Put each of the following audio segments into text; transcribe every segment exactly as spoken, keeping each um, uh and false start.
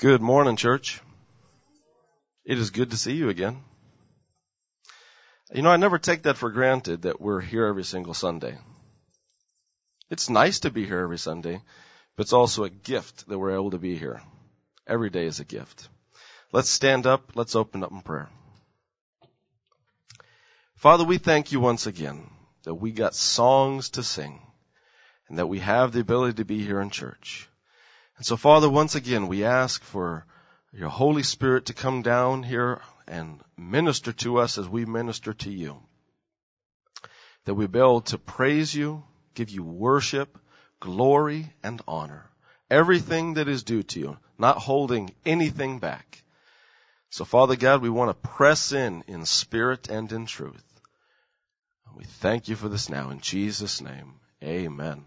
Good morning, church. It is good to see you again. You know, I never take that for granted that we're here every single Sunday. It's nice to be here every Sunday, but it's also a gift that we're able to be here. Every day is a gift. Let's stand up. Let's open up in prayer. Father, we thank you once again that we got songs to sing and that we have the ability to be here in church. And so, Father, once again, we ask for your Holy Spirit to come down here and minister to us as we minister to you. That we be able to praise you, give you worship, glory, and honor. Everything that is due to you, not holding anything back. So, Father God, we want to press in in spirit and in truth. We thank you for this now. In Jesus' name, amen.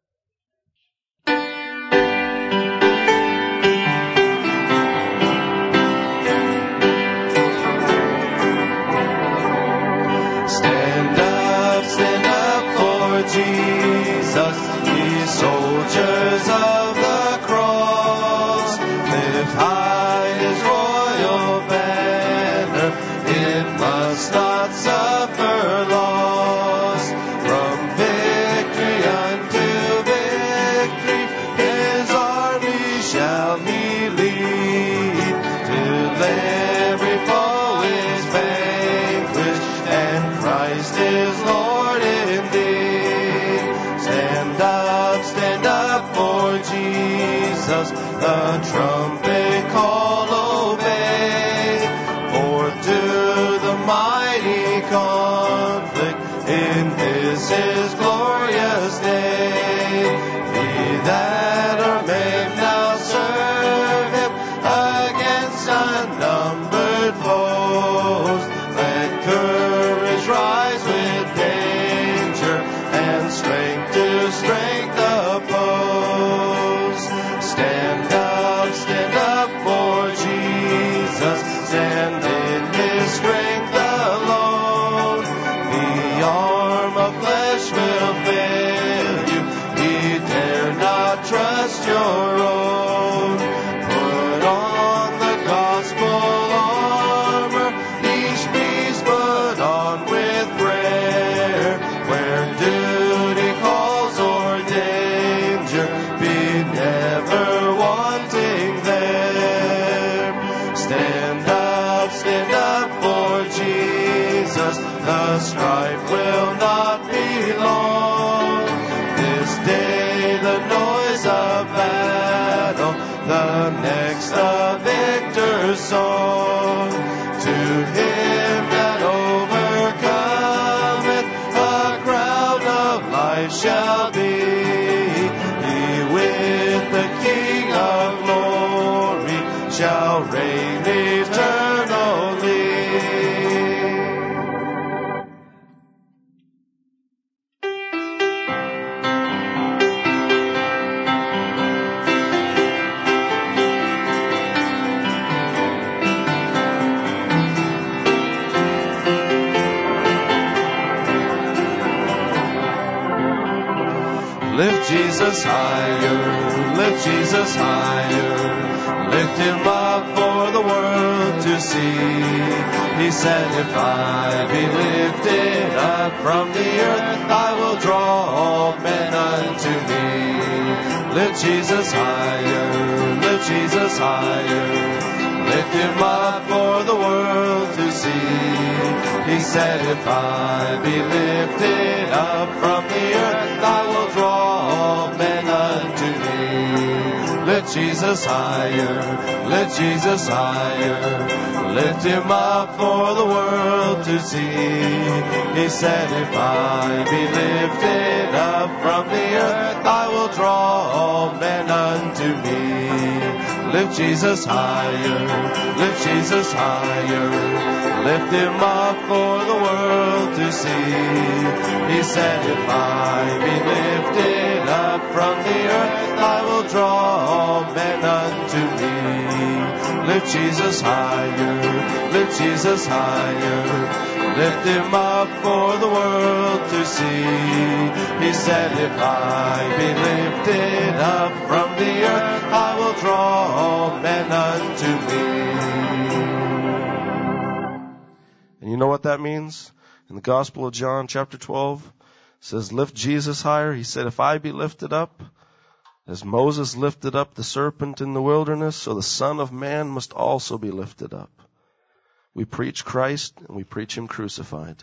Jesus, ye soldiers of the cross, lift high his royal banner, it must not suffer loss. From victory unto victory, his army shall he lead, till every foe is vanquished, and Christ is Lord indeed. Jesus, the trumpet call obey, forth to the mighty conflict in this his glorious day. Ye that are made now serve him against unnumbered foes. Let courage rise with danger, and strength to strength oppose. Stand up, stand up for Jesus, stand in his strength alone. The arm of flesh will fail you, ye dare not trust your own. Put on the gospel armor, each piece put on with prayer. Where duty calls or danger, be never wanting there. Stand up, stand up for Jesus, the strife will not be long. This day the noise of battle, the next the victor's song. To him that overcometh, a crown of life shall be. He with the King of glory shall reign eternally. Lift Jesus higher, lift Jesus higher, lift him up for the world to see. He said, if I be lifted up from the earth, I will draw all men unto me. Lift Jesus higher, lift Jesus higher, lift him up for the world to see. He said, if I be lifted up from the earth, I will draw all men unto me. Lift Jesus higher, lift Jesus higher, lift him up for the world to see. He said, if I be lifted up from the earth, I will draw all men unto me. Lift Jesus higher, lift Jesus higher, lift him up for the world to see. He said, if I be lifted up from the earth, I will draw all men unto me. Lift Jesus higher, lift Jesus higher, lift him up for the world to see. He said, if I be lifted up from the earth, I will draw all men unto me. And you know what that means? In the Gospel of John, chapter twelve, it says, lift Jesus higher. He said, if I be lifted up, as Moses lifted up the serpent in the wilderness, so the Son of Man must also be lifted up. We preach Christ and we preach him crucified.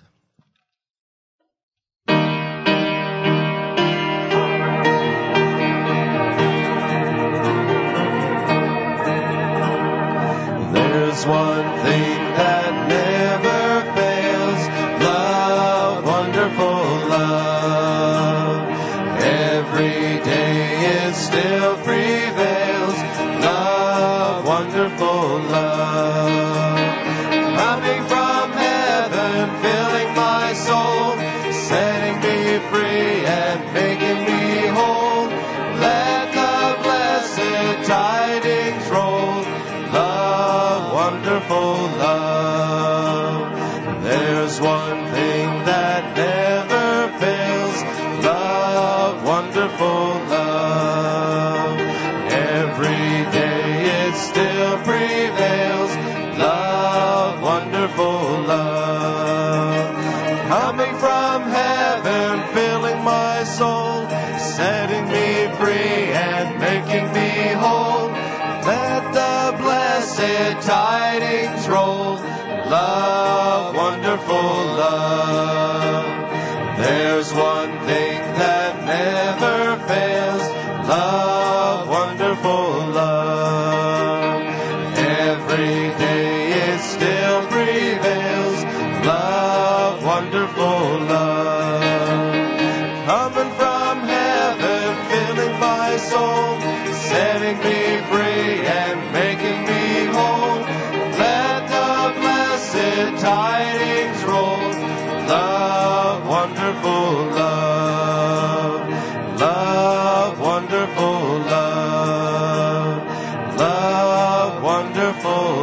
There's one thing that never fails, love, wonderful love. Every day it still prevails, love, wonderful love. Coming from heaven, filling my soul, setting me free and making me whole. Let the blessed tidings roll, love, wonderful love. There's one thing that never fails, love, wonderful love. Every day it still prevails, love, wonderful love. Coming from heaven, filling my soul, setting me free and making me whole. Let the blessed tidings roll, love, wonderful love. There's one thing that never fails, love, wonderful love. Every day it still prevails, love, wonderful love. Coming from heaven, filling my soul, setting me free and making me whole. Let the blessed tidings roll, love, wonderful love. Love, wonderful love. Love, wonderful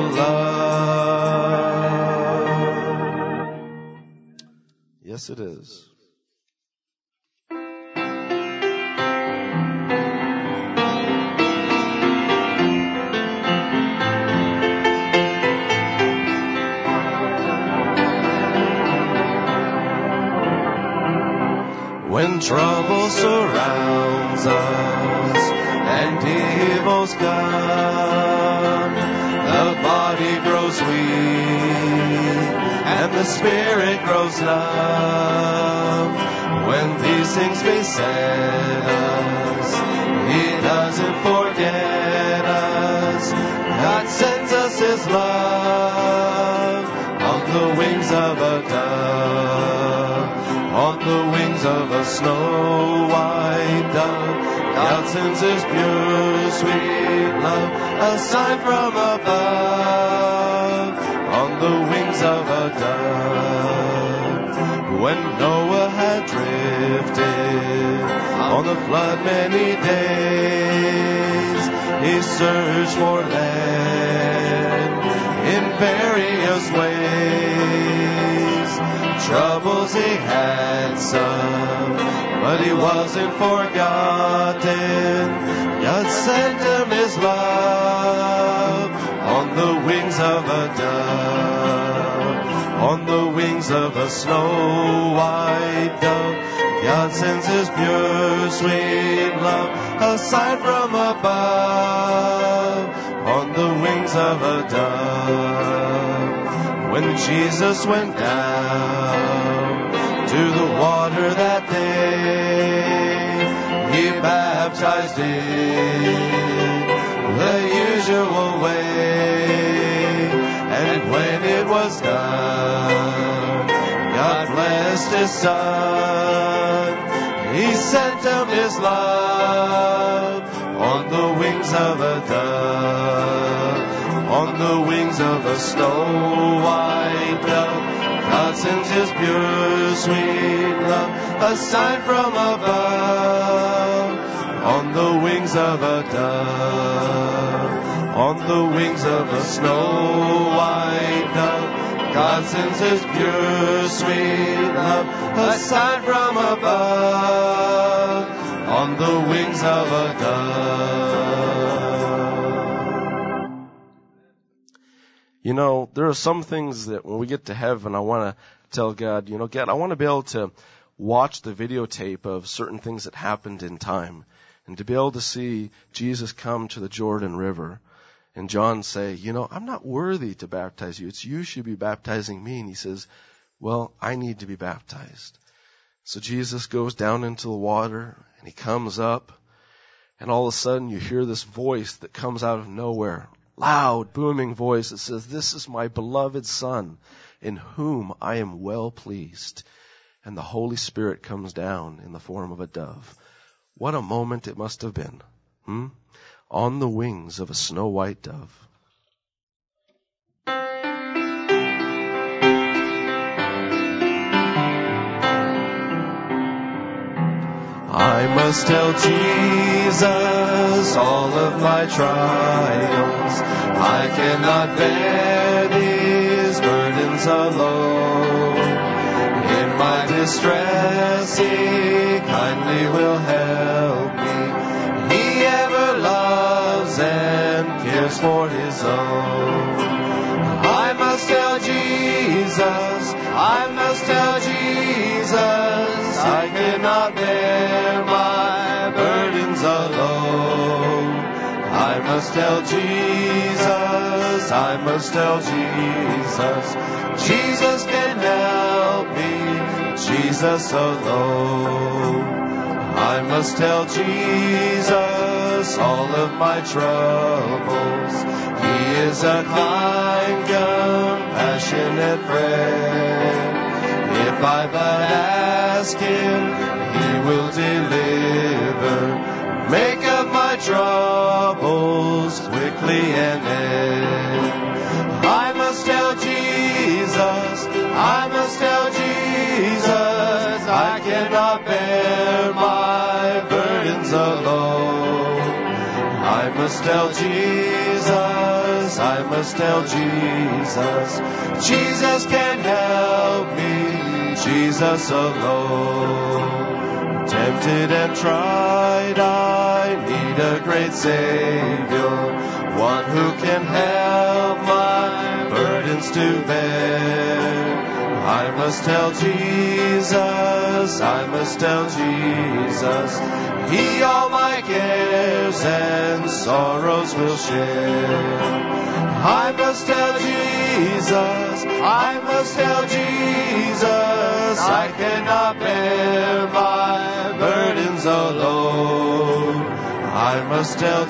love. Yes, it is. When trouble surrounds us and evils come, the body grows weak and the spirit grows numb. When these things beset us, he doesn't forget us. God sends us his love on the wings of a dove. On the wings of a snow white dove, God sends his pure, sweet love, a sign from above. On the wings of a dove, when Noah had drifted on the flood many days, he searched for land in various ways. Troubles he had some, but he wasn't forgotten. God sent him his love on the wings of a dove. On the wings of a snow white dove, God sends his pure, sweet love, a sign from above. On the wings of a dove. When Jesus went down to the water that day, he baptized in the usual way. And when it was done, God blessed his Son. He sent him his love on the wings of a dove. On the wings of a snow white dove, God sends his pure, sweet love, a sign from above. On the wings of a dove, on the wings of a snow white dove, God sends His pure, sweet love, a sign from above, on the wings of a dove. You know, there are some things that when we get to heaven, I want to tell God, you know, God, I want to be able to watch the videotape of certain things that happened in time, and to be able to see Jesus come to the Jordan River and John say, you know, I'm not worthy to baptize you. It's you should be baptizing me. And he says, well, I need to be baptized. So Jesus goes down into the water and he comes up, and all of a sudden you hear this voice that comes out of nowhere, loud, booming voice that says, this is my beloved Son, in whom I am well pleased. And the Holy Spirit comes down in the form of a dove. What a moment it must have been, hmm? On the wings of a snow white dove. I must tell Jesus all of my trials. I cannot bear these burdens alone. In my distress, He kindly will help me. He ever loves and cares for His own. I must tell Jesus, I must tell Jesus, I cannot bear my burdens alone. I must tell Jesus, I must tell Jesus, Jesus can help me, Jesus alone. I must tell Jesus all of my troubles. He is a kind, compassionate friend. If I but ask Him, He will deliver. Make up my troubles quickly and end. I must tell Jesus, I must tell Jesus, I cannot bear my burdens alone. I must tell Jesus, I must tell Jesus, Jesus can help me, Jesus alone. Tempted and tried, I need a great Savior, one who can help my burdens to bear. I must tell Jesus, I must tell Jesus, He all my cares and sorrows will share. I must tell Jesus, I must tell Jesus, I cannot bear my burdens alone. I must tell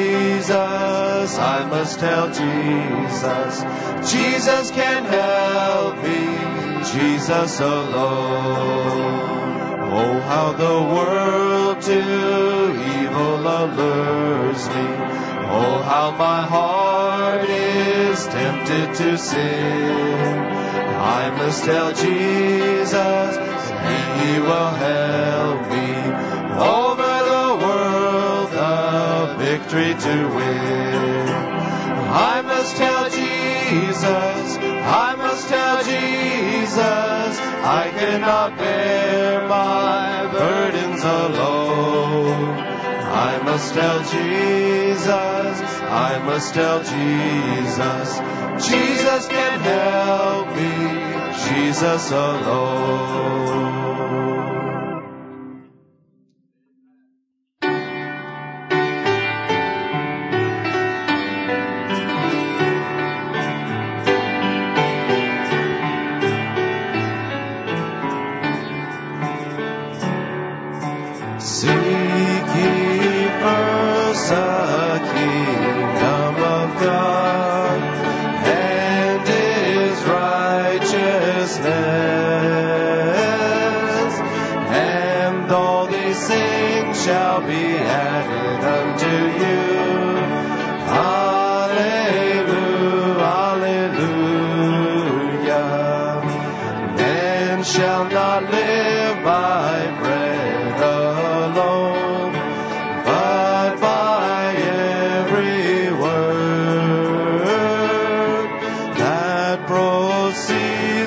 Jesus, I must tell Jesus, Jesus can help me, Jesus alone. Oh, how the world to evil allures me. Oh, how my heart is tempted to sin. I must tell Jesus, and He will help me over the world, the victory to win. I must tell Jesus, I must tell Jesus, I cannot bear my burdens alone. I must tell Jesus, I must tell Jesus, Jesus can help me, Jesus alone.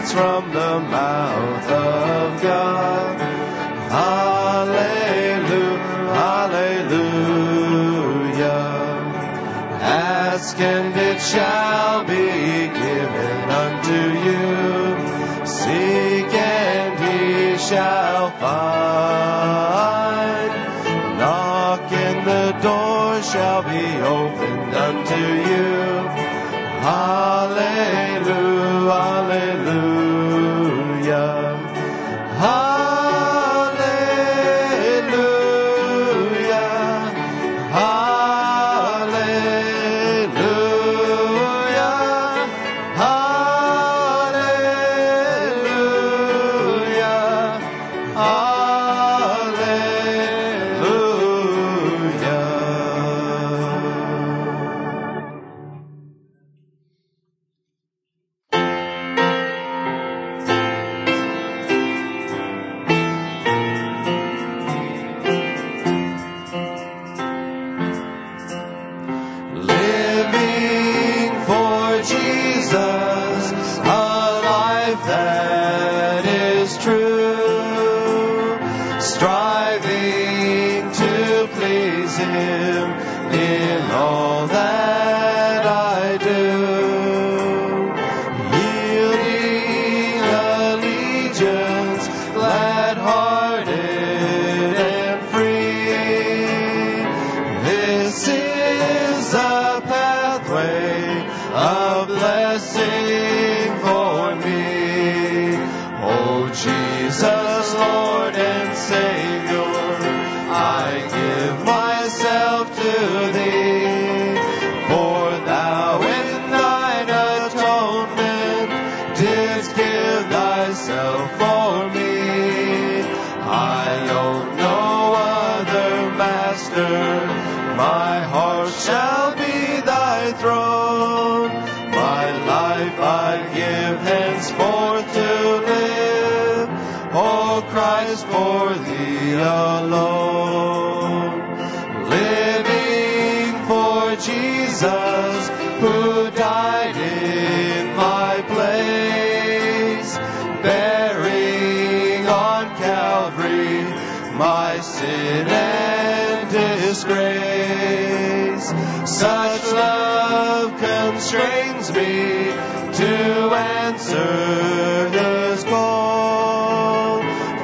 words from the mouth of God. Hallelujah, hallelujah. Ask and it shall be given unto you. Seek and he shall find. Knock and the door shall be opened unto you. Hallelujah, hallelujah. Hallelujah, hallelujah, hallelujah, living for Jesus, a life that is true, striving to please him in all that I do, yielding allegiance, glad-hearted and free. This is a pathway of blessing for me. Oh Jesus, Lord and Savior, I give myself to thee, for thou in thine atonement didst give thyself for me. I own no other master, my heart shall be thy throne. My life I give henceforth to live, O Christ, for thee alone. Living for Jesus, who died in my place, bearing on Calvary my sin and disgrace. Such love constrains me to answer his call,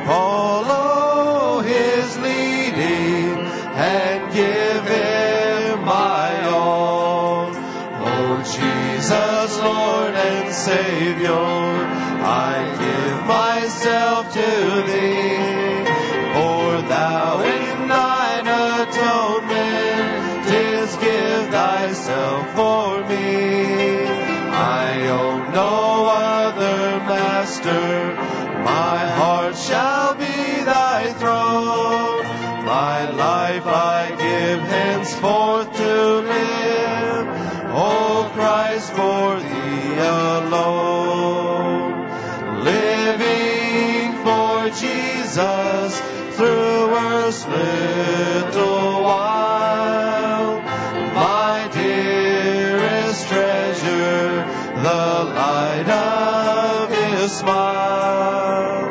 follow his leading and give him my all. Oh Jesus, Lord and Savior, I give myself to thee, for thou in thine atonement didst give thyself for me. I own no other master, my heart shall be thy throne. My life I give henceforth to live, O Christ, for thee alone. Living for Jesus through earth's little while, my dearest treasure, the light of his smile,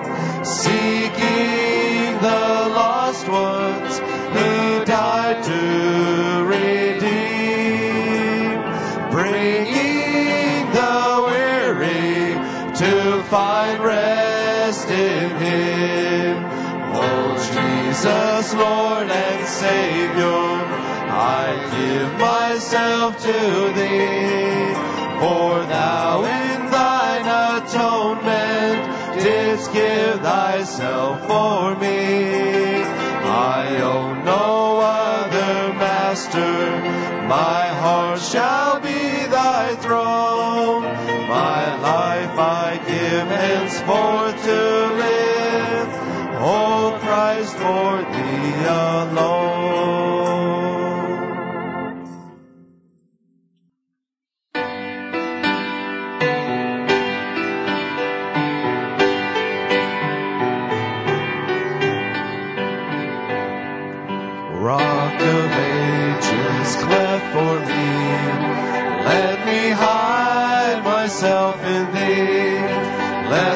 seeking the lost ones he died to redeem, bringing the weary to find rest in him. Oh Jesus, Lord and Savior, I give myself to thee, for thou in thine atonement didst give thyself for me. I own no other master, my heart shall be thy throne. My life I give henceforth to live, O Christ, for thee alone. Rock of ages, cleft for me, let me hide myself in thee. Let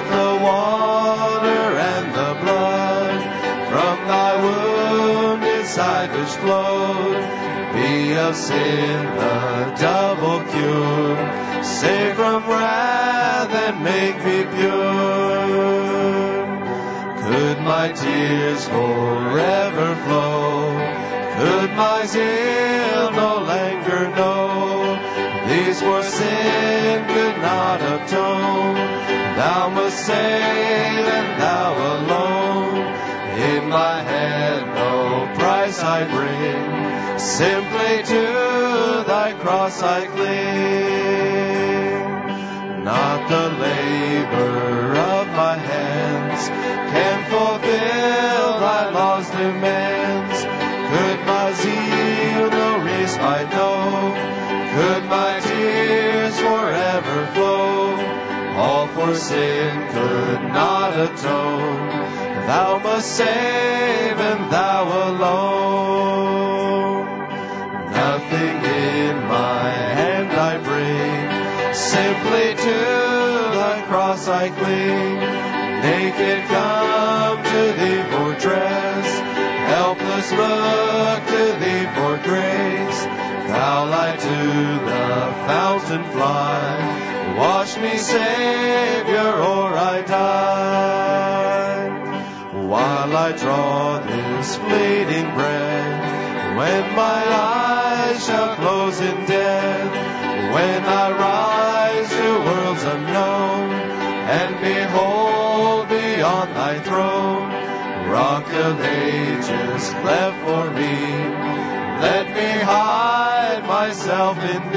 finished load. Be of sin a double cure. Save from wrath and make me pure. Could my tears forever flow? Could my zeal no longer know? These for sin could not atone. Thou must save and thou alone. In my hand no price I bring. Simply to thy cross I cling. Not the labor of my hands can fulfill thy law's demands. Could my zeal no respite know? Could my tears forever flow? All for sin could not atone. Thou must save and thou alone. Nothing in my hand I bring. Simply to thy cross I cling. Naked come to thee for dress. Helpless look to thee for grace. Thou light to the fountain fly. Wash me, Savior, or I die. While I draw this fleeting breath, when my eyes shall close in death, when I rise to worlds unknown, and behold beyond thy throne, Rock of ages cleft for me, let me hide myself in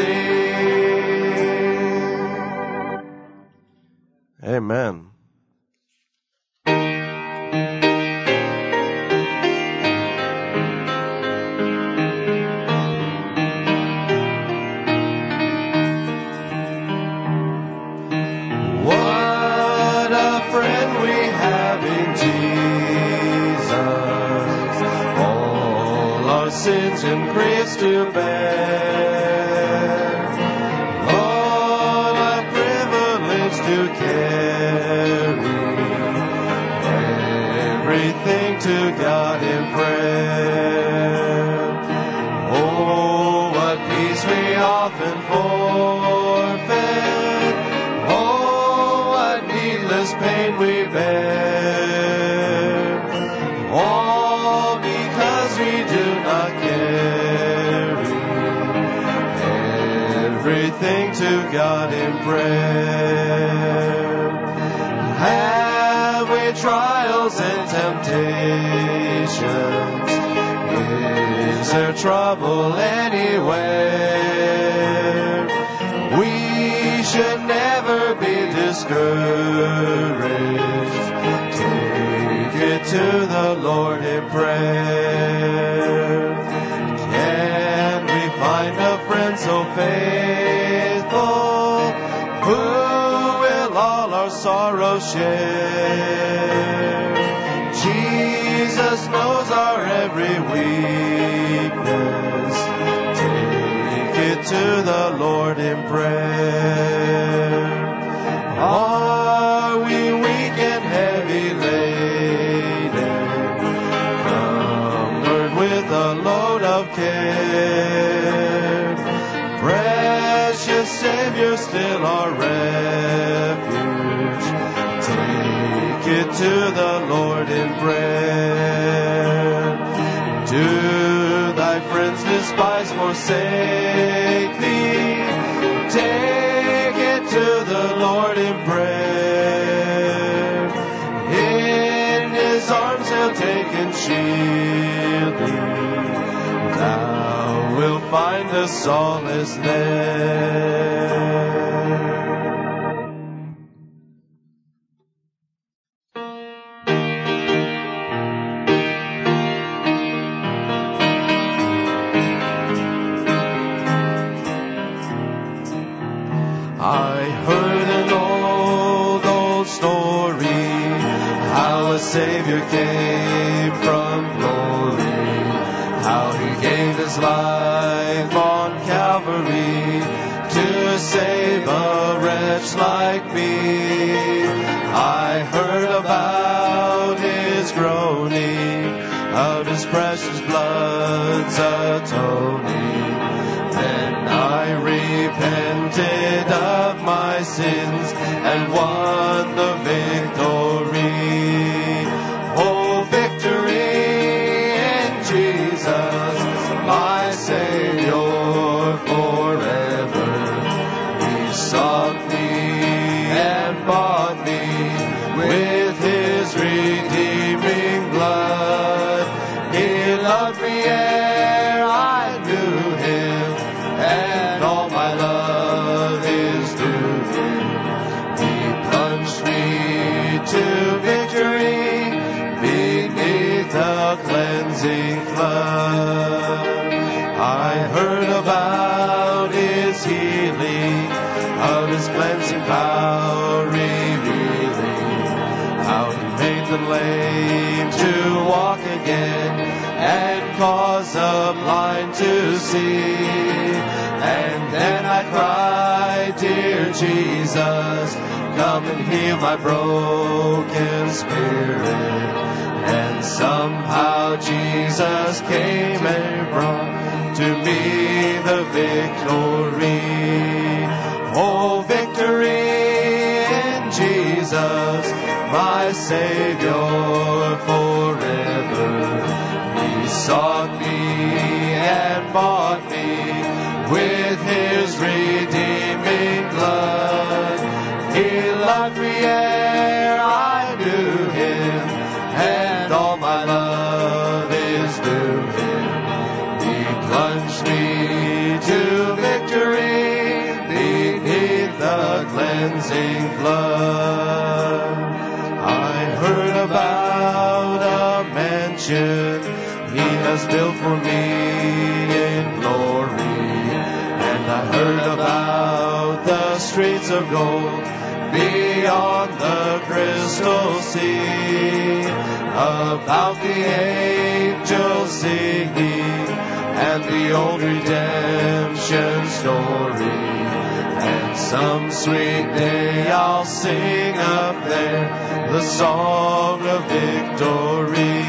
thee. Amen. Sins and griefs to bear. Lord, a privilege to carry everything to God in prayer. Oh, what peace we often forfeit. Oh, what needless pain we bear. All because we do not carry everything to God in prayer. Have we trials and temptations? Is there trouble anywhere? We should never be discouraged. Take it to the Lord in prayer. Can we find a friend so faithful who will all our sorrows share? Jesus knows our every weakness. Take it to the Lord in prayer. Are we weak and heavy laden, cumbered with a load of care? Precious Savior, still our refuge. Take it to the Lord in prayer. Do thy friends despise, forsake thee? Take it to the Lord in prayer. In his arms he'll take and shield thee. Thou wilt find a solace there. I heard an old, old story, how a Savior came from glory, how he gave his life on Calvary to save a wretch like me. I heard about his groaning, of His precious blood's atoning. Then I repented of my sins and won the victory. Oh, victory in Jesus, my Savior forever. He sought me and bought me with His redeeming blood. He loved me ere I knew Him, and all my love is due Him. He plunged me to victory beneath the cleansing flood. I heard about His healing, of His cleansing power revealing, how He made the lame to walk again and cause the blind to see. And then I cried, dear Jesus, come and heal my broken spirit. And somehow Jesus came and brought to me the victory. Oh, victory in Jesus, my Savior forever. He sought me and bought me with His redeeming blood. He loved me ere I knew Him, and all my love is due Him. He plunged me to victory beneath the cleansing flood. I heard about a mansion He has built for me in glory, and I heard about the streets of gold beyond the crystal sea, about the angels singing and the old redemption story. And some sweet day I'll sing up there the song of victory.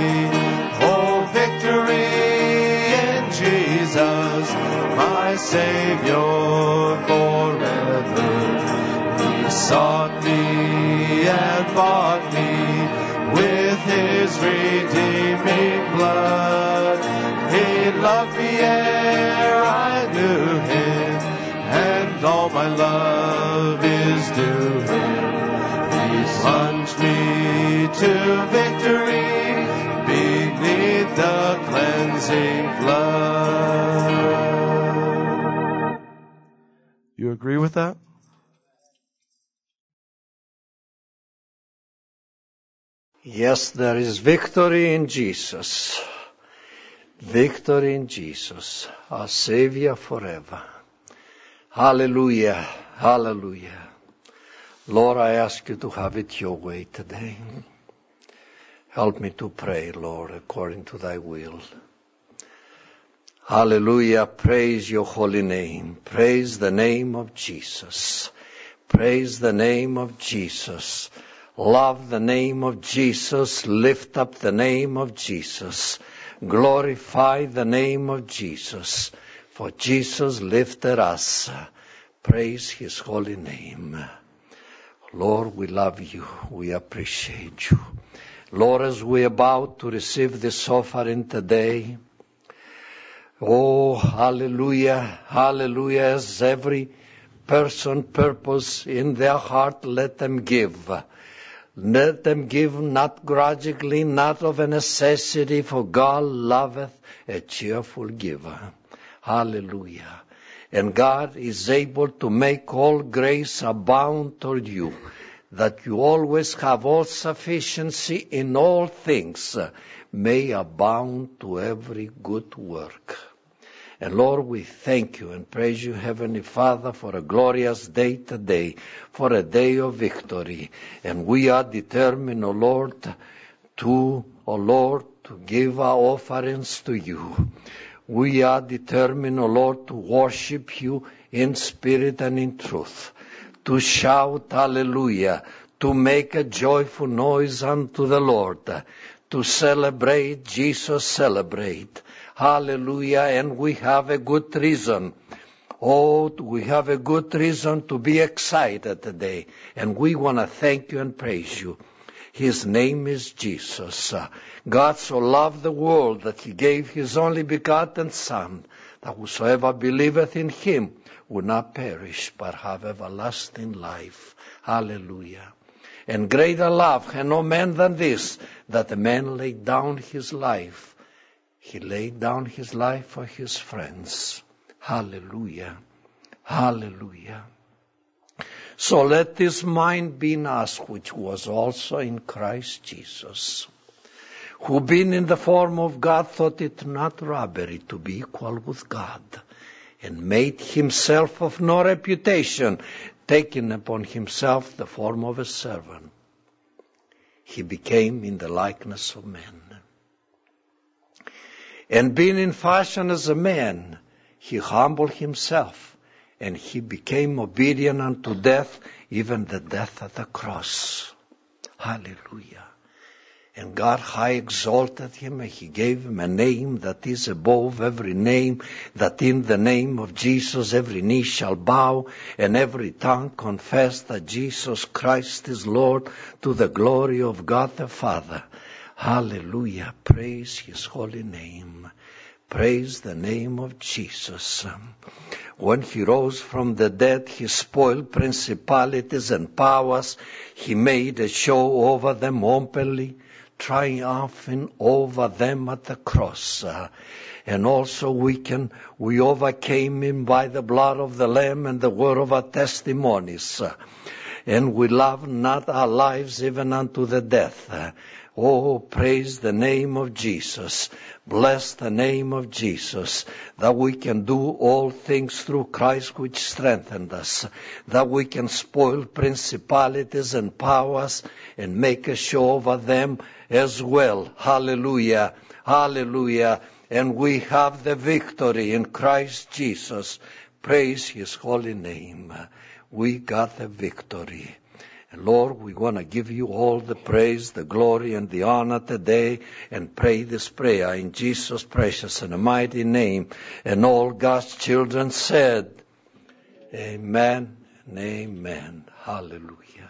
Oh, victory in Jesus, my Savior forever. He sought me and bought me with His redeeming blood. He loved me ere I knew Him, and all my love is due Him. He plunged me to victory beneath the cleansing flood. You agree with that? Yes, there is victory in Jesus. Victory in Jesus, our Savior forever. Hallelujah, hallelujah. Lord, I ask you to have it your way today. Help me to pray, Lord, according to thy will. Hallelujah, praise your holy name. Praise the name of Jesus. Praise the name of Jesus. Love the name of Jesus. Lift up the name of Jesus. Glorify the name of Jesus. For Jesus lifted us. Praise His holy name. Lord, we love you. We appreciate you. Lord, as we are about to receive this offering today, oh, hallelujah, hallelujah, as every person purpose in their heart, let them give. Let them give not grudgingly, not of a necessity, for God loveth a cheerful giver. Hallelujah. And God is able to make all grace abound toward you, that you always have all sufficiency in all things, may abound to every good work. And Lord, we thank you and praise you, Heavenly Father, for a glorious day today, for a day of victory. And we are determined, O Lord, to, O Lord, to give our offerings to you. We are determined, O Lord, to worship you in spirit and in truth, to shout hallelujah, to make a joyful noise unto the Lord, to celebrate, Jesus celebrate. Hallelujah. And we have a good reason. Oh, we have a good reason to be excited today. And we want to thank you and praise you. His name is Jesus. Uh, God so loved the world that he gave his only begotten Son, that whosoever believeth in him will not perish, but have everlasting life. Hallelujah. And greater love had no man than this, that a man laid down his life. He laid down his life for his friends. Hallelujah. Hallelujah. So let this mind be in us, which was also in Christ Jesus, who being in the form of God thought it not robbery to be equal with God, and made himself of no reputation, taking upon himself the form of a servant. He became in the likeness of men. And being in fashion as a man, he humbled himself, and he became obedient unto death, even the death of the cross. Hallelujah. And God high exalted him, and he gave him a name that is above every name, that in the name of Jesus every knee shall bow, and every tongue confess that Jesus Christ is Lord, to the glory of God the Father. Hallelujah. Praise his holy name. Praise the name of Jesus. When he rose from the dead, he spoiled principalities and powers. He made a show over them openly, triumphing over them at the cross. Uh, and also we can, we overcame him by the blood of the Lamb and the word of our testimonies. Uh, and we love not our lives even unto the death. Uh, Oh, praise the name of Jesus. Bless the name of Jesus, that we can do all things through Christ which strengthened us, that we can spoil principalities and powers and make a show over them as well. Hallelujah. Hallelujah. And we have the victory in Christ Jesus. Praise his holy name. We got the victory. Lord, we want to give you all the praise, the glory, and the honor today, and pray this prayer in Jesus' precious and mighty name. And all God's children said, Amen and amen. Hallelujah.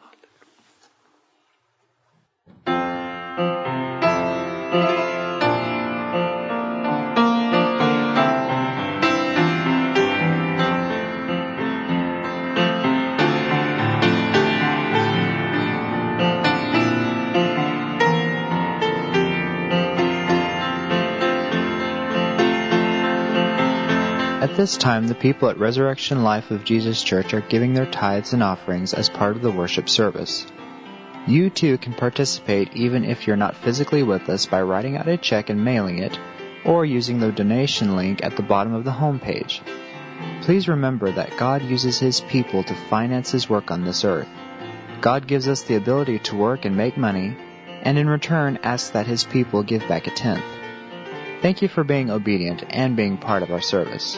At this time, the people at Resurrection Life of Jesus Church are giving their tithes and offerings as part of the worship service. You too can participate even if you're not physically with us by writing out a check and mailing it, or using the donation link at the bottom of the homepage. Please remember that God uses His people to finance His work on this earth. God gives us the ability to work and make money, and in return asks that His people give back a tenth. Thank you for being obedient and being part of our service.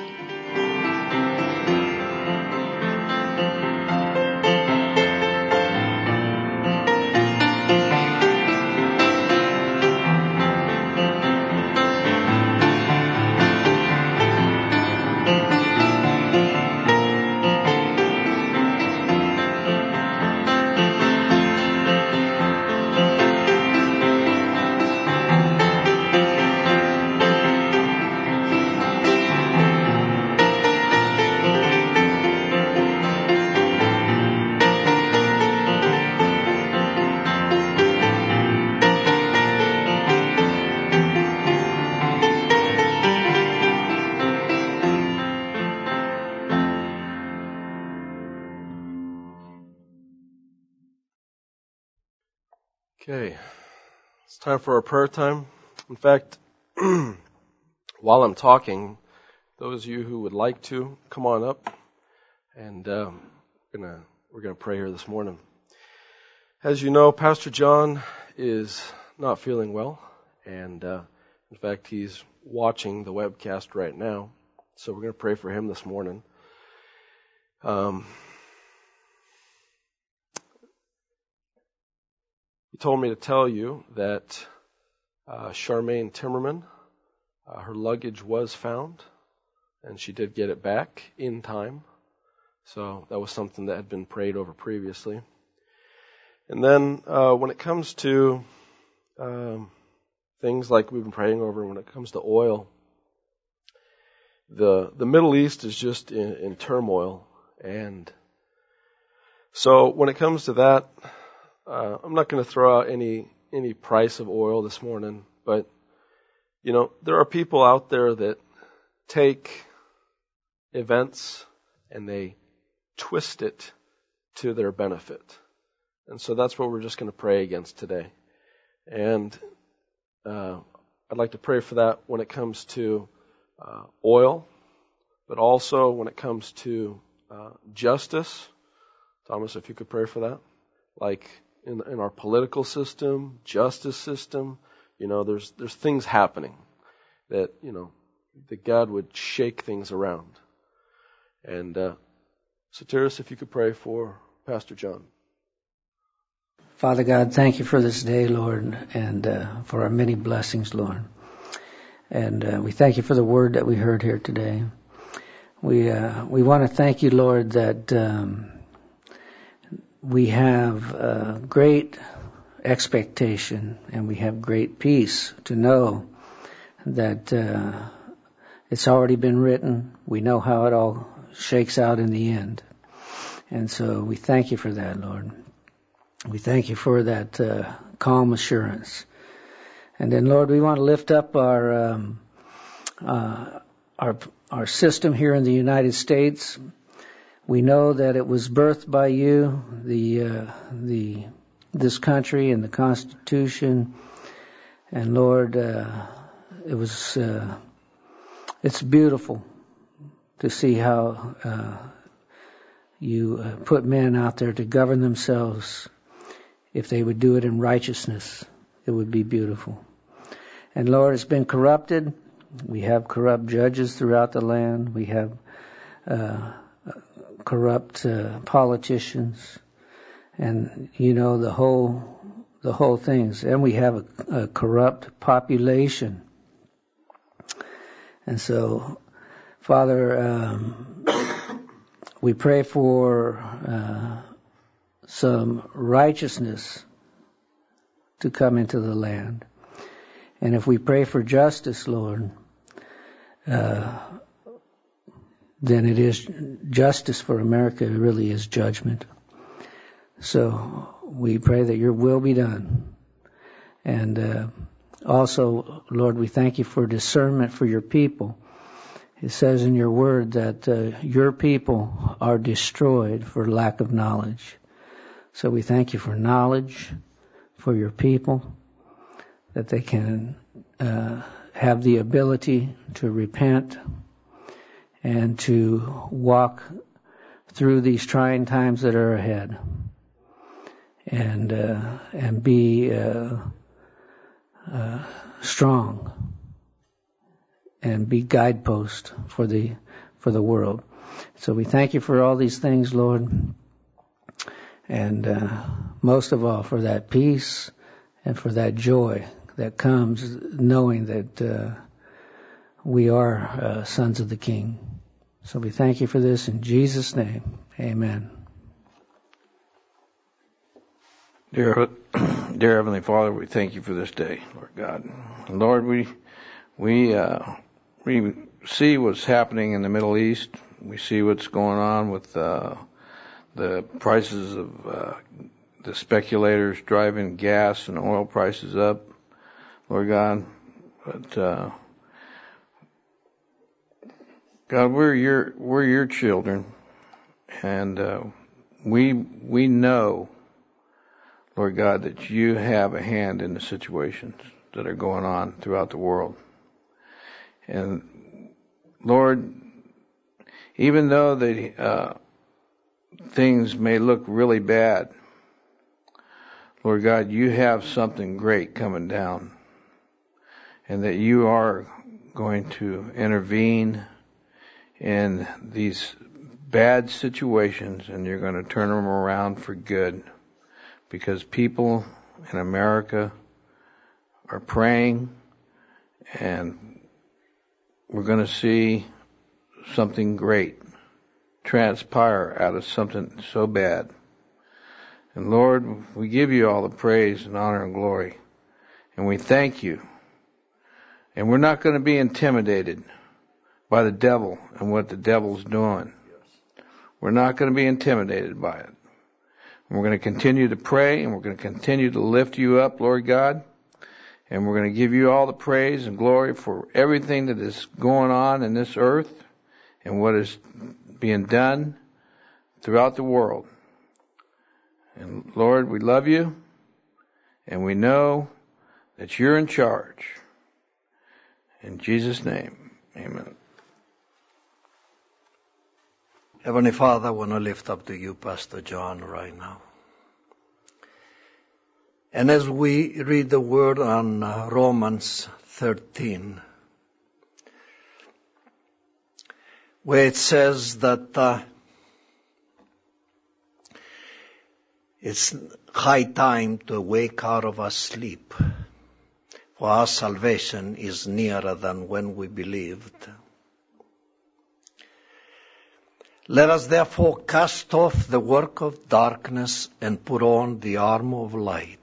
Okay, it's time for our prayer time. In fact, while I'm talking, those of you who would like to, come on up, and uh, we're gonna we're gonna pray here this morning. As you know, Pastor John is not feeling well, and uh, in fact, he's watching the webcast right now. So we're gonna pray for him this morning. Um, He told me to tell you that uh, Charmaine Timmerman. Uh, her luggage was found, and she did get it back in time. So that was something that had been prayed over previously. And then uh, when it comes to um, things like we've been praying over, when it comes to oil, the the Middle East is just in, in turmoil. And so when it comes to that, uh, I'm not going to throw out any any price of oil this morning, but you know, there are people out there that take events and they twist it to their benefit. And so that's what we're just going to pray against today. And uh, I'd like to pray for that when it comes to uh, oil, but also when it comes to uh, justice. Thomas, if you could pray for that. Like in, in our political system, justice system, you know, there's there's things happening that, you know, that God would shake things around. And uh, so, Terrace, if you could pray for Pastor John. Father God, thank you for this day, Lord, and uh, for our many blessings, Lord. And uh, we thank you for the word that we heard here today. We uh, we want to thank you, Lord, that um, we have uh, great expectation and we have great peace to know that uh, it's already been written. We know how it all shakes out in the end. And so we thank you for that, Lord. We thank you for that uh, calm assurance. And then, Lord, we want to lift up our um, uh, our our system here in the United States. We know that it was birthed by you, the uh, the this country and the Constitution. And Lord, uh, it was uh, it's beautiful to see how uh, you uh, put men out there to govern themselves. If they would do it in righteousness, it would be beautiful. And Lord, it's been corrupted. We have corrupt judges throughout the land. We have uh, corrupt uh, politicians, and you know the whole the whole things. And we have a, a corrupt population. And so, Father, um, we pray for Uh, some righteousness to come into the land. And if we pray for justice, Lord, uh, then it is justice for America. It really is judgment. So we pray that your will be done. And uh, also, Lord, we thank you for discernment for your people. It says in your word that uh, your people are destroyed for lack of knowledge. So we thank you for knowledge for your people, that they can uh, have the ability to repent and to walk through these trying times that are ahead, and uh, and be uh, uh, strong and be guidepost for the for the world. So we thank you for all these things, Lord. And uh, most of all, for that peace and for that joy that comes knowing that uh, we are uh, sons of the King. So we thank you for this in Jesus' name. Amen. Dear, dear Heavenly Father, we thank you for this day, Lord God. Lord, we we uh, we see what's happening in the Middle East. We see what's going on with Uh, the prices of uh, the speculators driving gas and oil prices up, Lord God. But uh, God, we're your we're your children, and uh, we we know, Lord God, that you have a hand in the situations that are going on throughout the world. And Lord, even though the uh, things may look really bad, Lord God, you have something great coming down, and that you are going to intervene in these bad situations, and you're going to turn them around for good, because people in America are praying, and we're going to see something great transpire out of something so bad. And Lord, we give you all the praise and honor and glory, and we thank you. And we're not going to be intimidated by the devil and what the devil's doing. We're not going to be intimidated by it. And we're going to continue to pray, and we're going to continue to lift you up, Lord God. And we're going to give you all the praise and glory for everything that is going on in this earth and what is being done throughout the world. And Lord, we love you, and we know that you're in charge. In Jesus' name, amen. Heavenly Father, I want to lift up to you Pastor John right now. And as we read the word on uh, Romans thirteen, where it says that uh, it's high time to wake out of our sleep, for our salvation is nearer than when we believed. Let us therefore cast off the work of darkness and put on the armor of light.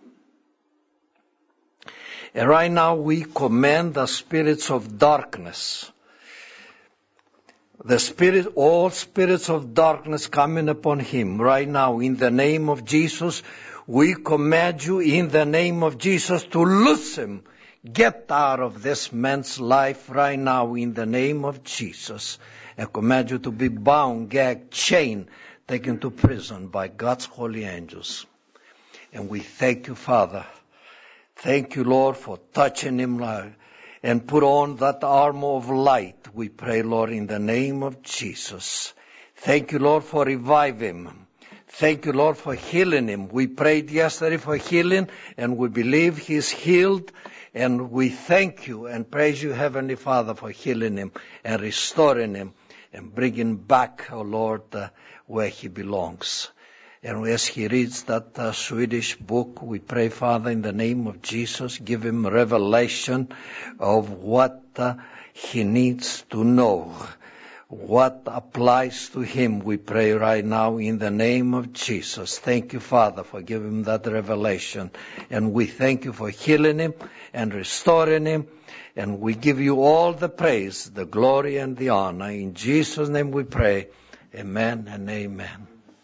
And right now we command the spirits of darkness, the spirit, all spirits of darkness coming upon him right now in the name of Jesus. We command you in the name of Jesus to loose him. Get out of this man's life right now in the name of Jesus. I command you to be bound, gagged, chained, taken to prison by God's holy angels. And we thank you, Father. Thank you, Lord, for touching him and put on that armor of light. We pray, Lord, in the name of Jesus. Thank you, Lord, for reviving him. Thank you, Lord, for healing him. We prayed yesterday for healing, and we believe he's healed. And we thank you and praise you, Heavenly Father, for healing him and restoring him and bringing back, oh Lord, uh, where he belongs. And as he reads that uh, Swedish book, we pray, Father, in the name of Jesus, give him revelation of what uh, he needs to know, what applies to him. We pray right now in the name of Jesus. Thank you, Father, for giving him that revelation. And we thank you for healing him and restoring him. And we give you all the praise, the glory, and the honor. In Jesus' name we pray. Amen and amen.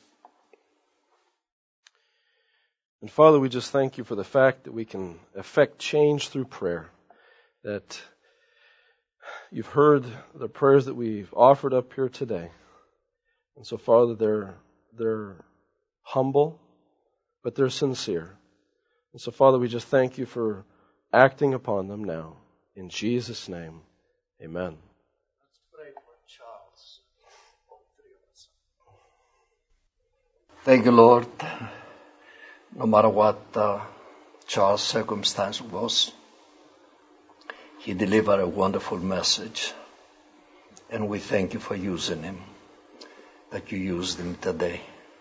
And Father, we just thank you for the fact that we can effect change through prayer, that you've heard the prayers that we've offered up here today. And so, Father, they're, they're humble, but they're sincere. And so, Father, we just thank you for acting upon them now. In Jesus' name, amen. Let's pray for Charles. All three of us. Thank you, Lord. No matter what uh, Charles' circumstance was, he delivered a wonderful message. And we thank you for using him, that you used him today.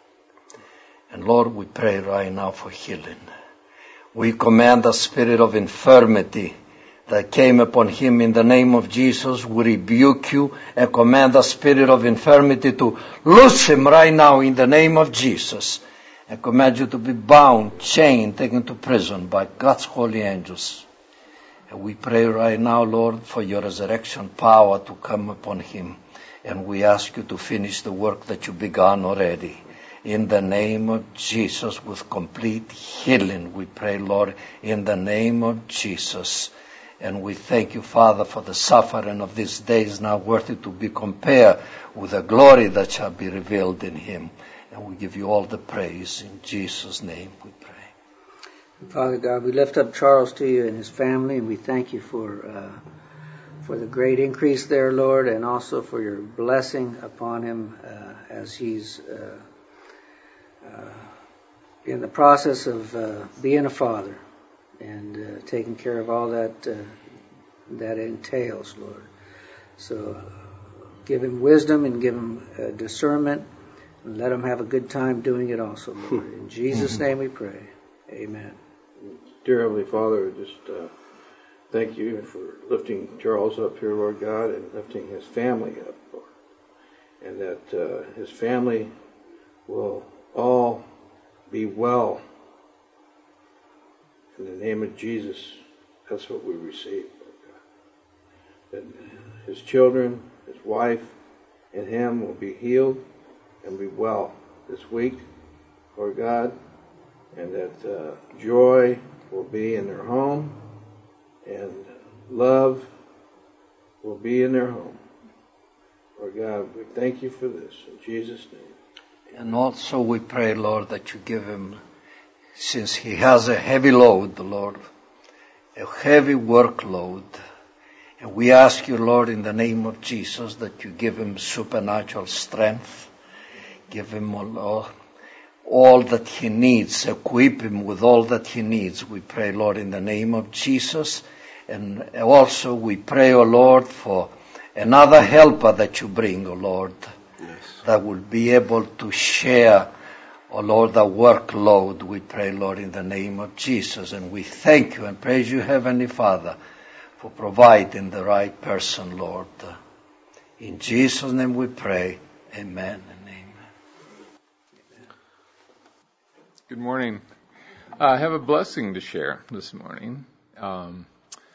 And Lord, we pray right now for healing. We command the spirit of infirmity that came upon him in the name of Jesus. We rebuke you and command the spirit of infirmity to loose him right now in the name of Jesus. And command you to be bound, chained, taken to prison by God's holy angels. And we pray right now, Lord, for your resurrection power to come upon him. And we ask you to finish the work that you began already. In the name of Jesus, with complete healing, we pray, Lord, in the name of Jesus. And we thank you, Father, for the suffering of these days now worthy to be compared with the glory that shall be revealed in him. And we give you all the praise. In Jesus' name we pray. Father God, we lift up Charles to you and his family, and we thank you for uh, for the great increase there, Lord, and also for your blessing upon him uh, as he's uh, uh, in the process of uh, being a father and uh, taking care of all that uh, that entails, Lord. So uh, give him wisdom and give him uh, discernment, and let him have a good time doing it also, Lord. In Jesus' name we pray. Amen. Dear Heavenly Father, just uh, thank you for lifting Charles up here, Lord God, and lifting his family up, Lord. And that uh, his family will all be well. In the name of Jesus, that's what we receive, Lord God. That his children, his wife, and him will be healed and be well this week, Lord God. And that uh, joy will be in their home, and love will be in their home. Lord God, we thank you for this. In Jesus' name. And also we pray, Lord, that you give him, since he has a heavy load, Lord, a heavy workload. And we ask you, Lord, in the name of Jesus, that you give him supernatural strength. Give him, Lord, all that he needs. Equip him with all that he needs. We pray, Lord, in the name of Jesus. And also we pray, O Lord, for another helper that you bring, O Lord, yes, that will be able to share, O Lord, the workload. We pray, Lord, in the name of Jesus. And we thank you and praise you, Heavenly Father, for providing the right person, Lord. In Jesus' name we pray. Amen and amen. Good morning. I have a blessing to share this morning. Um,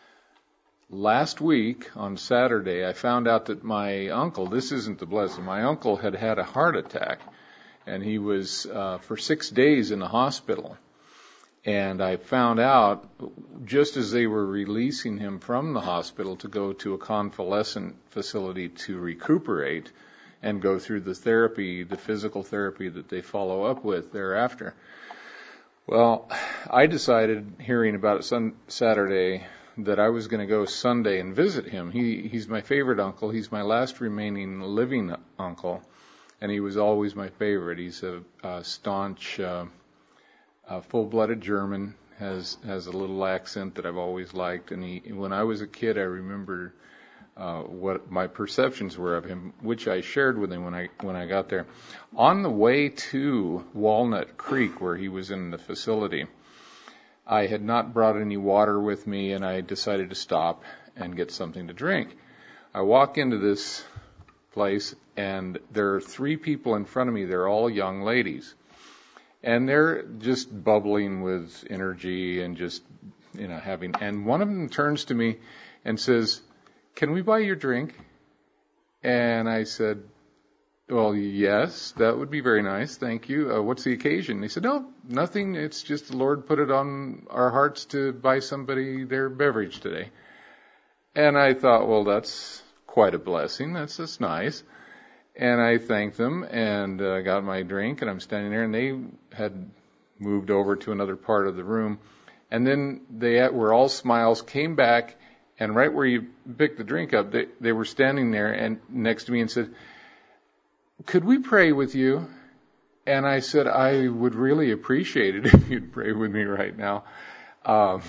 last week on Saturday, I found out that my uncle, this isn't the blessing, my uncle had had a heart attack, and he was uh, for six days in the hospital. And I found out just as they were releasing him from the hospital to go to a convalescent facility to recuperate and go through the therapy, the physical therapy that they follow up with thereafter. Well, I decided, hearing about it sun, Saturday, that I was going to go Sunday and visit him. He he's my favorite uncle. He's my last remaining living uncle, and he was always my favorite. He's a, a staunch, uh, a full-blooded German. has has a little accent that I've always liked. And he, when I was a kid, I remember uh, what my perceptions were of him, which I shared with him when I when I got there. On the way to Walnut Creek, where he was in the facility, I had not brought any water with me, and I decided to stop and get something to drink. I walk into this place, and there are three people in front of me. They're all young ladies. And they're just bubbling with energy and just, you know, having, and one of them turns to me and says, "Can we buy your drink?" And I said, "Well, yes, that would be very nice. Thank you. Uh, what's the occasion?" They said, "No, nothing. It's just the Lord put it on our hearts to buy somebody their beverage today." And I thought, well, that's quite a blessing. That's, that's nice. And I thanked them and uh, got my drink, and I'm standing there, and they had moved over to another part of the room. And then they were all smiles, came back, and right where you picked the drink up, they, they were standing there and next to me and said, "Could we pray with you?" And I said, "I would really appreciate it if you'd pray with me right now." Um,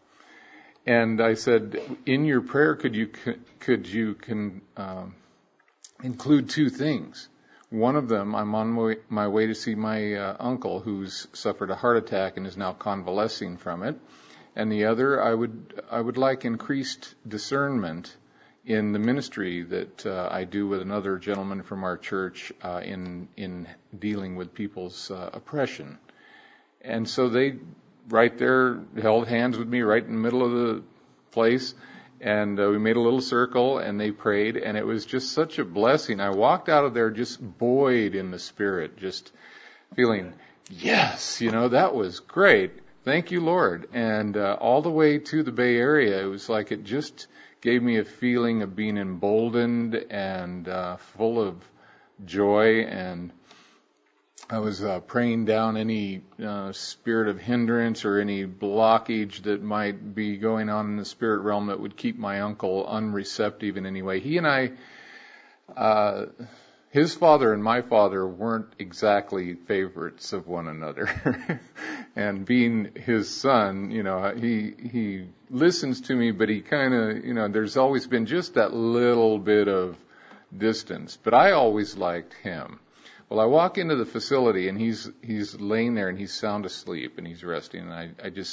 and I said, "In your prayer, could you could you can um, include two things. One of them, I'm on my, my way to see my uh, uncle who's suffered a heart attack and is now convalescing from it. And the other, I would I would like increased discernment in the ministry that uh, I do with another gentleman from our church uh, in in dealing with people's uh, oppression." And so they, right there, held hands with me right in the middle of the place. And uh, we made a little circle, and they prayed, and it was just such a blessing. I walked out of there just buoyed in the Spirit, just feeling, yes, you know, that was great. Thank you, Lord. And uh, all the way to the Bay Area, it was like it just gave me a feeling of being emboldened and uh, full of joy. And I was uh, praying down any uh, spirit of hindrance or any blockage that might be going on in the spirit realm that would keep my uncle unreceptive in any way. He and I, uh, his father and my father weren't exactly favorites of one another. And being his son, you know, he he listens to me, but he kind of, you know, there's always been just that little bit of distance. But I always liked him. Well, I walk into the facility, and he's he's laying there, and he's sound asleep, and he's resting. And I, I just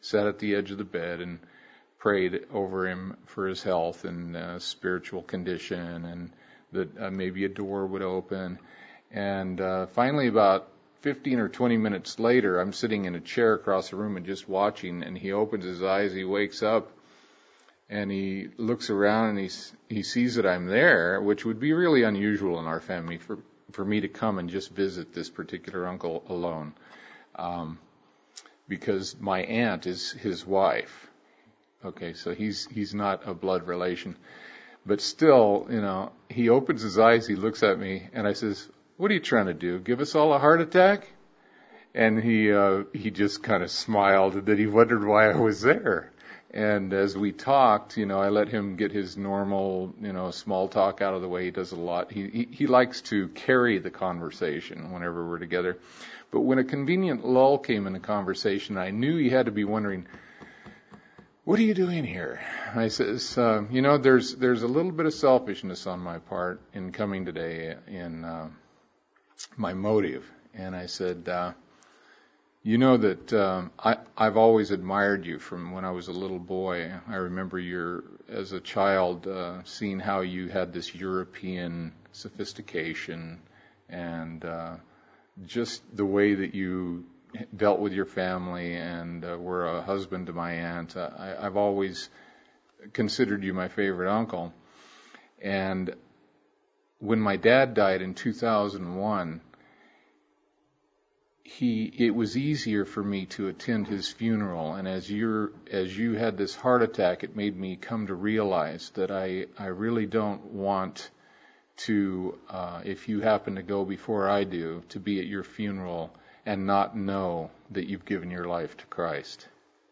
sat at the edge of the bed and prayed over him for his health and uh, spiritual condition, and that uh, maybe a door would open. And uh, finally, about fifteen or twenty minutes later, I'm sitting in a chair across the room and just watching, and he opens his eyes, he wakes up, and he looks around and he, he sees that I'm there, which would be really unusual in our family for, for me to come and just visit this particular uncle alone. Um, because my aunt is his wife. Okay, so he's he's not a blood relation. But still, you know, he opens his eyes, he looks at me, and I says, "What are you trying to do? Give us all a heart attack?" And he uh, he just kind of smiled, and then he wondered why I was there. And as we talked, you know, I let him get his normal, you know, small talk out of the way. He does a lot. He he, he likes to carry the conversation whenever we're together. But when a convenient lull came in the conversation, I knew he had to be wondering, "What are you doing here?" I says, uh, you know, there's there's a little bit of selfishness on my part in coming today in uh, my motive. And I said, uh, you know that um, I, I've always admired you from when I was a little boy. I remember your, as a child, uh, seeing how you had this European sophistication and uh, just the way that you dealt with your family and uh, were a husband to my aunt. Uh, I, I've always considered you my favorite uncle. And when my dad died in two thousand one, he it was easier for me to attend his funeral. And as you're as you had this heart attack, it made me come to realize that I I really don't want to, uh, if you happen to go before I do, to be at your funeral and not know that you've given your life to Christ.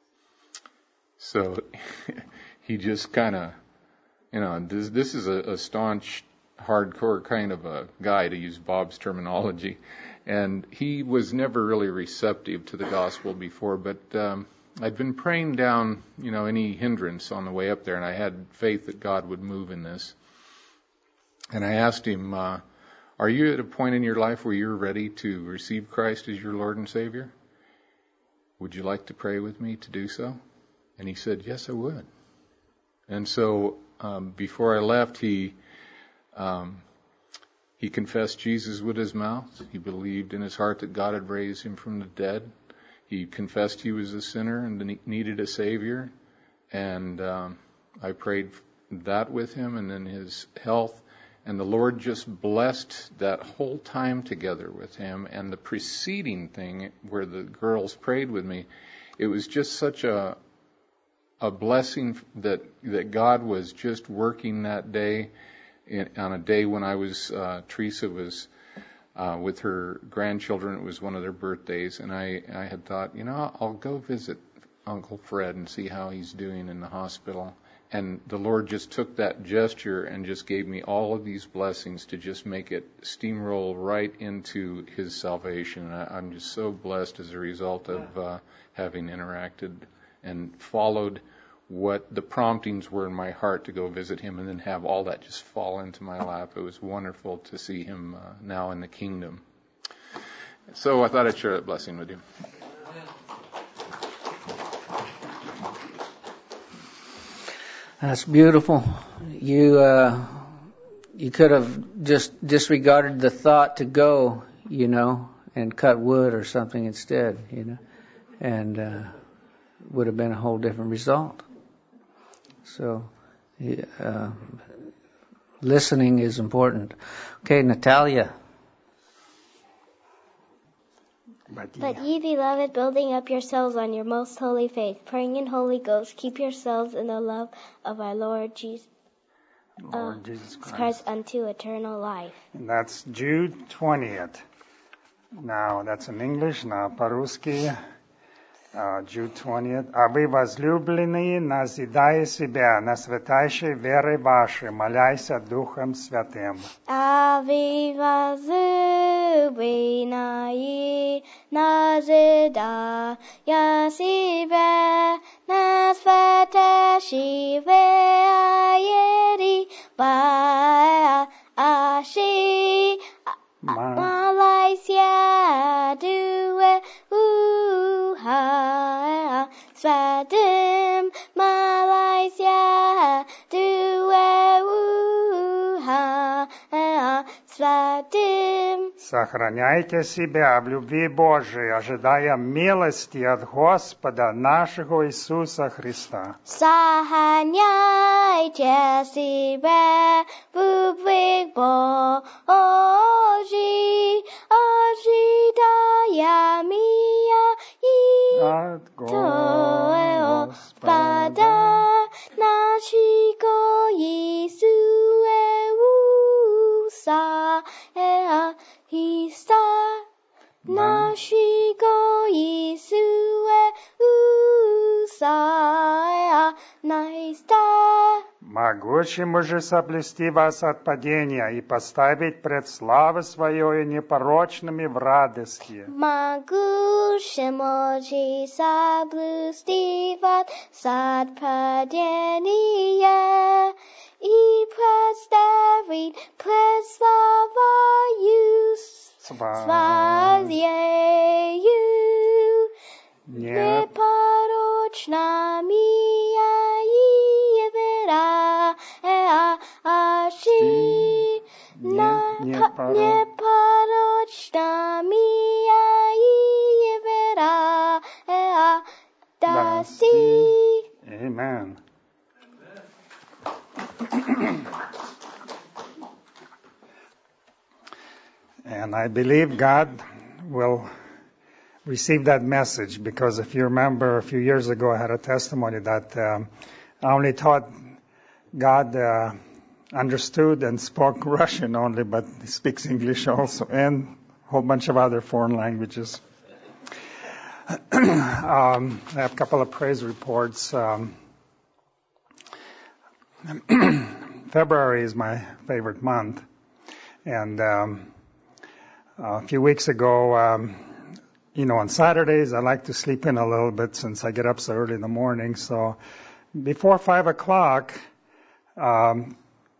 So he just kind of, you know, this, this is a, a staunch, hardcore kind of a guy, to use Bob's terminology. And he was never really receptive to the gospel before, but um, I'd been praying down, you know, any hindrance on the way up there, and I had faith that God would move in this. And I asked him, uh, are you at a point in your life where you're ready to receive Christ as your Lord and Savior? Would you like to pray with me to do so? And he said, yes, I would. And so um, before I left, he um, he confessed Jesus with his mouth. He believed in his heart that God had raised him from the dead. He confessed he was a sinner and needed a Savior. And um, I prayed that with him, and then his health. And the Lord just blessed that whole time together with him. And the preceding thing where the girls prayed with me, it was just such a a blessing that that God was just working that day, in, on a day when I was, uh, Teresa was uh, with her grandchildren. It was one of their birthdays. And I, I had thought, you know, I'll go visit Uncle Fred and see how he's doing in the hospital. And the Lord just took that gesture and just gave me all of these blessings to just make it steamroll right into his salvation. And I, I'm just so blessed as a result of uh, having interacted and followed what the promptings were in my heart to go visit him, and then have all that just fall into my lap. It was wonderful to see him uh, now in the kingdom. So I thought I'd share that blessing with you. That's beautiful. You uh, you could have just disregarded the thought to go, you know, and cut wood or something instead, you know, and uh, would have been a whole different result. So, uh, listening is important. Okay, Natalia. But ye, beloved, building up yourselves on your most holy faith, praying in Holy Ghost, keep yourselves in the love of our Lord Jesus, Lord uh, Jesus Christ. Christ unto eternal life. And that's Jude twentieth. Now, that's in English, now по-русски. Uh, Jude twentieth. А вы, возлюбленные, назидай себя на святейшей вере вашей, моляйся Духом Святым. А вы, возлюбленные, назидай себя на святейшей вере вашей, моляйся Духом Святым. Сохраняйте себя в любви Божией, ожидая милости от Господа нашего Иисуса Христа. Сохраняйте себя в любви Божией, ожидая милости От Господа нашего Иисуса Христа, нашего Иисуса Христа. Могущему же соблюсти вас от падения и поставить пред славой Своей непорочными в радости. Могущему же соблюсти вас от падения и представить пред славою Своею непорочными непорочными радости. Amen. And I believe God will receive that message, because if you remember a few years ago I had a testimony that um, I only thought God uh, understood and spoke Russian only, but he speaks English also and a whole bunch of other foreign languages. um, I have a couple of praise reports. Um, February is my favorite month, and um, a few weeks ago, um, you know, on Saturdays I like to sleep in a little bit since I get up so early in the morning. So before five o'clock, um,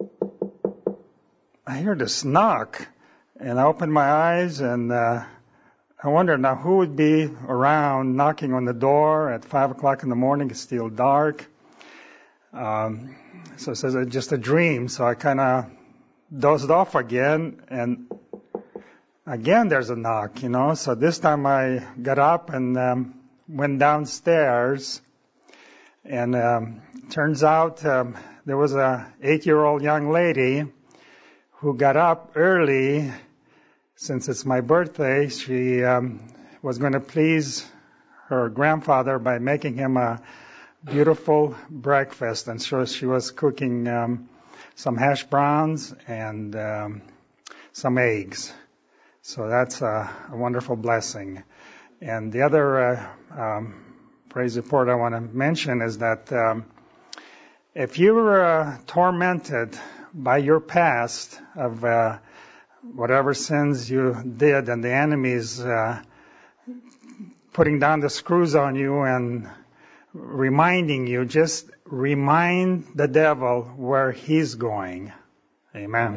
I hear this knock, and I open my eyes, and uh, I wonder now who would be around knocking on the door at five o'clock in the morning. It's still dark. Um, so it says it's just a dream. So I kind of dozed off again, and again there's a knock, you know. So this time I got up and um, went downstairs, and um, turns out um, there was a eight-year-old young lady who got up early. Since it's my birthday, she um, was going to please her grandfather by making him a beautiful breakfast. And so she was cooking um, some hash browns and um, some eggs. So that's a, a wonderful blessing. And the other uh, um, praise report I want to mention is that um, if you were uh, tormented by your past of uh, whatever sins you did, and the enemy's uh, putting down the screws on you and reminding you, just remind the devil where he's going. Amen.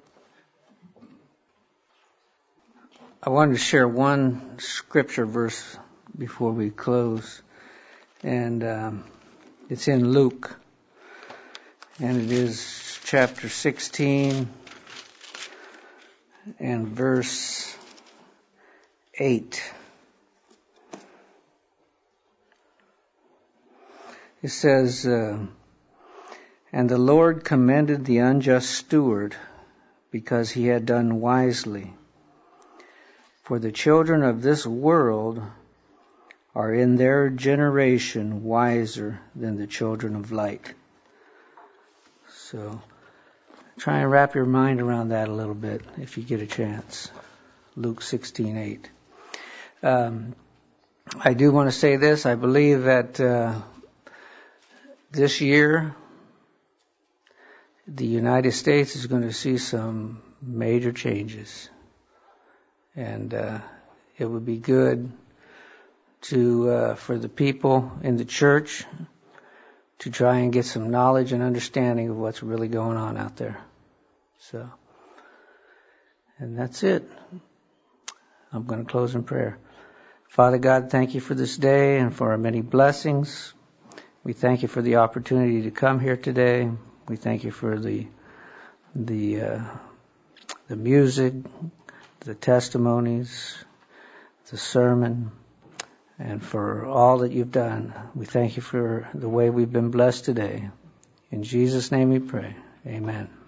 I wanted to share one scripture verse before we close, and um, it's in Luke, and it is chapter sixteen and verse eight. It says, uh, and the Lord commended the unjust steward because he had done wisely. For the children of this world are in their generation wiser than the children of light. So try and wrap your mind around that a little bit if you get a chance. Luke sixteen eight. Um, I do want to say this. I believe that uh, this year the United States is going to see some major changes. And uh, it would be good to uh, for the people in the church to try and get some knowledge and understanding of what's really going on out there. So, and that's it. I'm going to close in prayer. Father God, thank you for this day and for our many blessings. We thank you for the opportunity to come here today. We thank you for the the uh, the music, the the testimonies, the sermon, and for all that you've done. We thank you for the way we've been blessed today. In Jesus' name we pray. Amen.